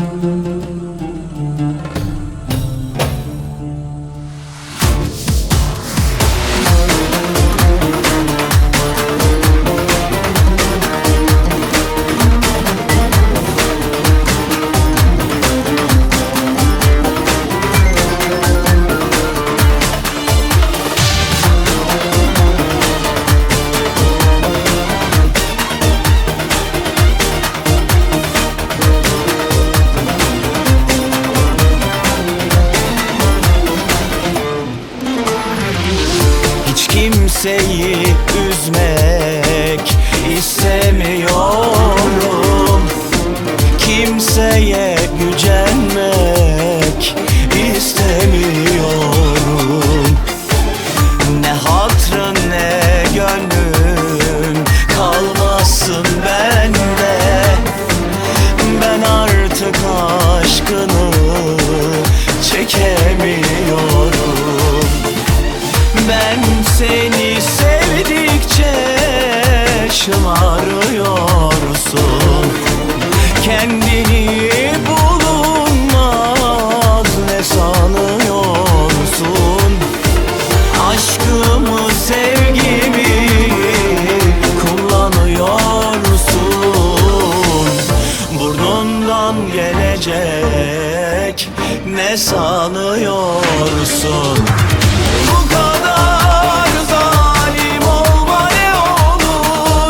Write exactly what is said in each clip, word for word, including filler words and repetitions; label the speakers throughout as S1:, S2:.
S1: Kimseyi üzmek istemiyorum, kimseye gücenmek istemiyorum. Ne hatrın ne gönlün kalmasın bende, ben artık aşkını çekemiyorum. Ben seni sevdikçe şımarıyorsun, kendini bulunmaz ne sanıyorsun? Aşkımı, sevgimi kullanıyorsun. Burnundan gelecek ne sanıyorsun? Bu kadar zalim olma ne olur,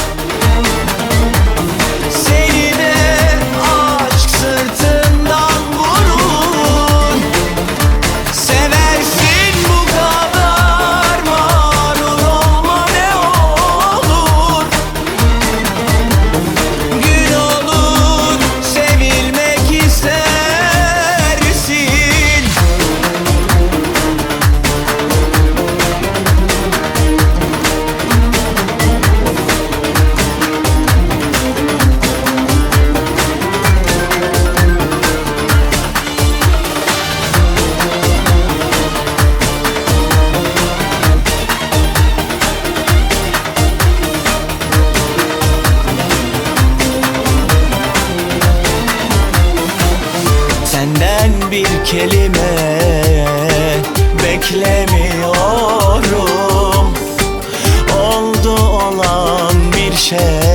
S1: seni de aşk sırtından vurur. Seversin bu kadar mağrur olma ne olur. Gün olur sevilmek istersin. Senden bir kelime beklemiyorum, oldu olan bir şey